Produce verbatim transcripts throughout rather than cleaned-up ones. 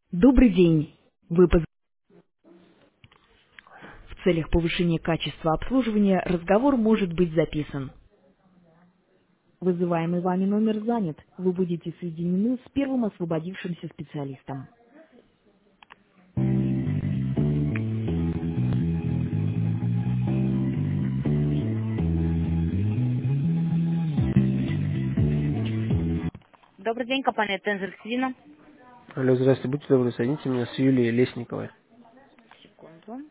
Добрый день. Вы поз- В целях повышения качества обслуживания разговор может быть записан. Вызываемый вами номер занят. Вы будете соединены с первым освободившимся специалистом. Добрый день, компания Тензор Свина. Алло, здравствуйте, будьте добры, соедините меня с Юлией Лесниковой. Секунду.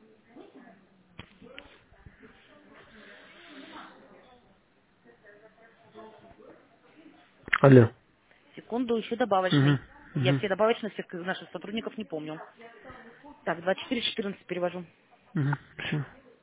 Алло. Секунду, ищу Угу, добавочный. Я угу, все добавочные всех наших сотрудников не помню. Так, двадцать четыре четырнадцать перевожу. угу, все.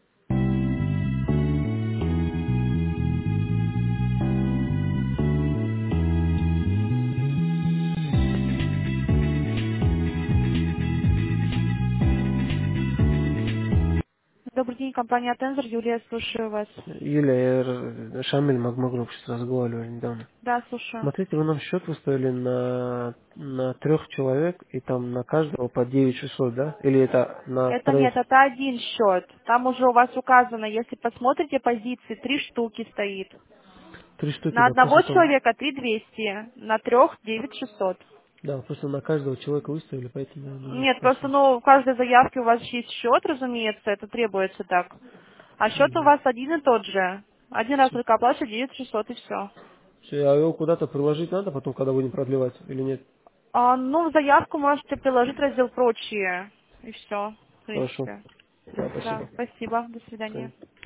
Добрый день, компания Тензор. Юлия, слушаю вас. Юля, я р- Шамиль Магмагруп сейчас разговаривали недавно. Да, слушаю. Смотрите, вы нам счет выставили на, на трех человек, и там на каждого по девять шестьсот, да? Или это на Это троих? нет, это один счет. Там уже у вас указано, если посмотрите позиции, три штуки стоит. Три штуки, На да, одного просто там, человека три двести, на трех девять шестьсот. да, просто на каждого человека выставили, поэтому я думаю, Нет, просто спросить. ну в каждой заявке у вас есть счет, разумеется, это требуется так. А счет у Угу. вас один и тот же. Один раз Все. только оплачивать девять шестьсот и все. Все, а его куда-то приложить надо потом, когда будем продлевать, или нет? А, ну, в заявку можете приложить раздел прочие. И все, в Хорошо. принципе. Да, Да, спасибо. спасибо. До Всё. свидания.